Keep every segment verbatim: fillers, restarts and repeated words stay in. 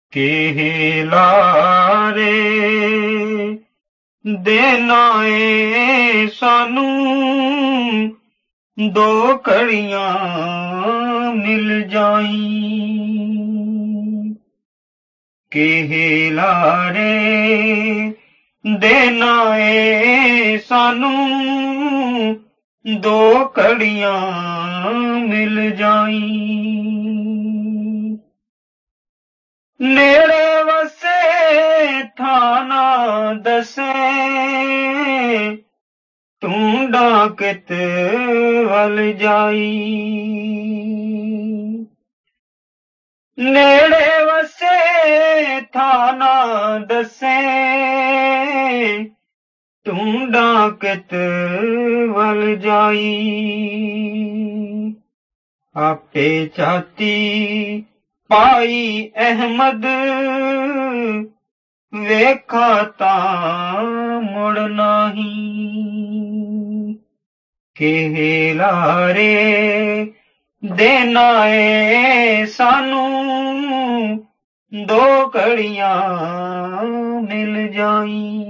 के लारे देना ए सानू दो कड़ियां मिल जाई। के लारे देना ए सानू दो कड़ियां मिल जाई। नेड़े वसे थाना दसे तू डाकित वल जाई। नेड़े वसे थाना दसे तू डाकित वल जाई। आपे चाती पाई अहमद वेखा तां मुड़ नाही। के लारे देना ए सानू दो कड़ियां मिल जाई।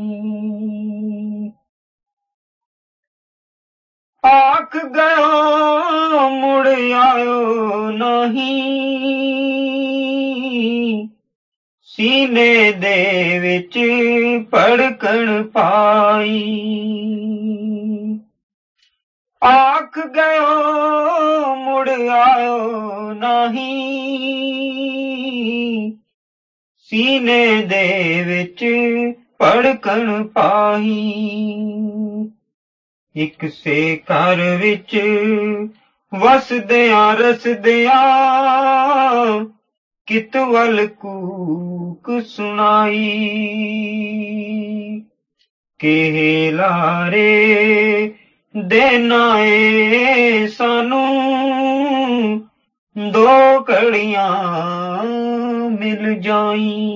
आख गयो मुड़ आयो नहीं सीने दे विच भड़कन पाई। आख गयो मुड़ आयो नहीं सीने दे विच भड़कन पाई। एक से घर विच वसदियां रसदियां कित वल कूक सुनाई। के लारे देना ए सानू दो कड़ियां मिल जाई।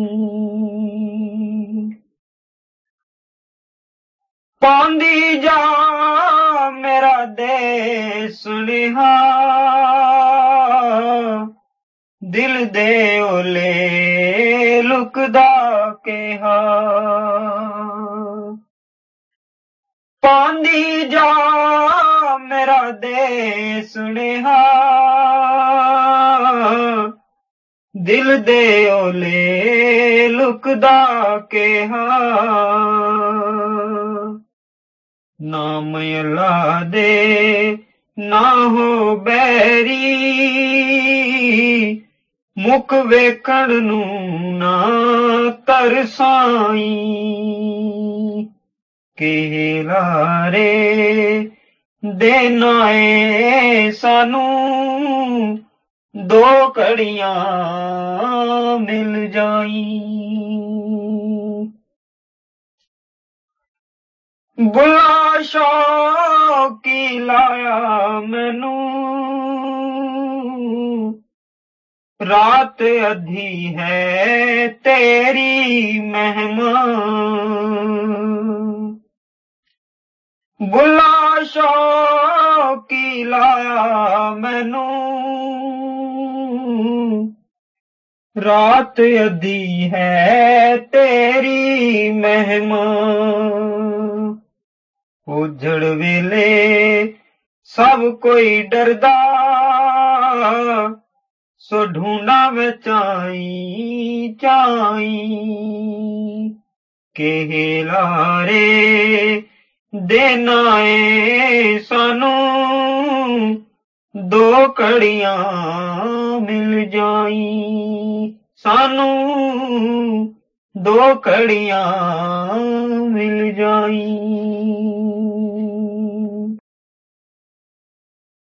पांदी जा मेरा दे सुनिहा दिल दे ओले लुकदा केहा। पांदी जा मेरा दे सुनिहा दिल दे ओले लुकदा केहा। नाम अल्लाह दे ना हो बैरी मुख वेखण नू ना तरसाई। के लारे देना ए सानू दो कड़ियां मिल जाई। बुला शौकी लाया मैनू रात अधी है तेरी मेहमान। बुला शौकी लाया मैनू रात अधी है तेरी मेहमान। उजड़ वेले सब कोई डरदा सो ढूंढा बचाई चाई। के लारे देना ए सानू दो कड़ियां मिल जाई। सानू दो कड़ियां मिल जाई।